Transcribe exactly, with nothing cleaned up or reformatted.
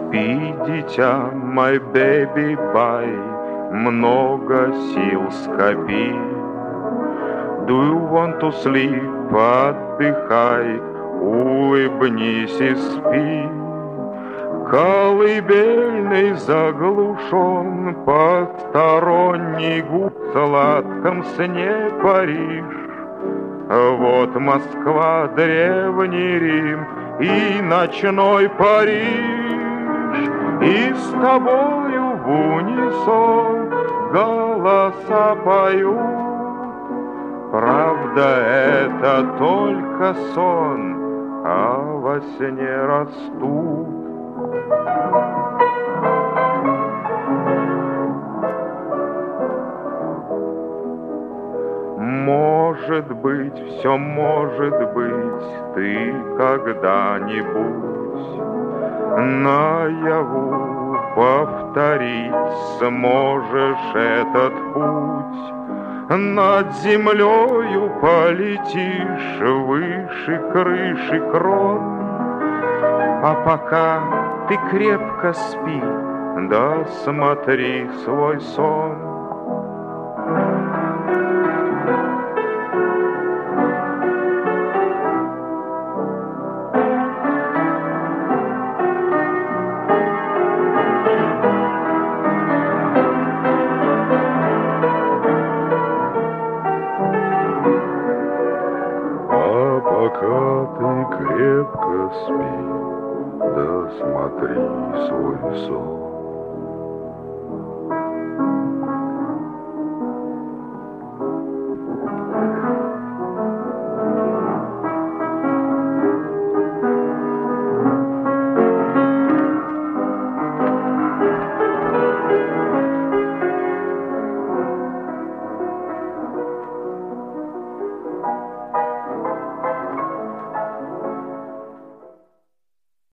Спи, дитя, my baby bye, много сил скопи. Do you want to sleep? Отдыхай, улыбнись и спи. Колыбельный заглушен, посторонний гул в сладком сне Париж. Вот Москва, древний Рим и ночной Париж. И с тобою в унисон голоса поют. Правда, это только сон, а во сне растут. Может быть, все может быть, ты когда-нибудь наяву повторить сможешь этот путь. Над землею полетишь выше крыши крон. А пока ты крепко спи, да смотри свой сон. Пока ты крепко спи, да смотри свой сон.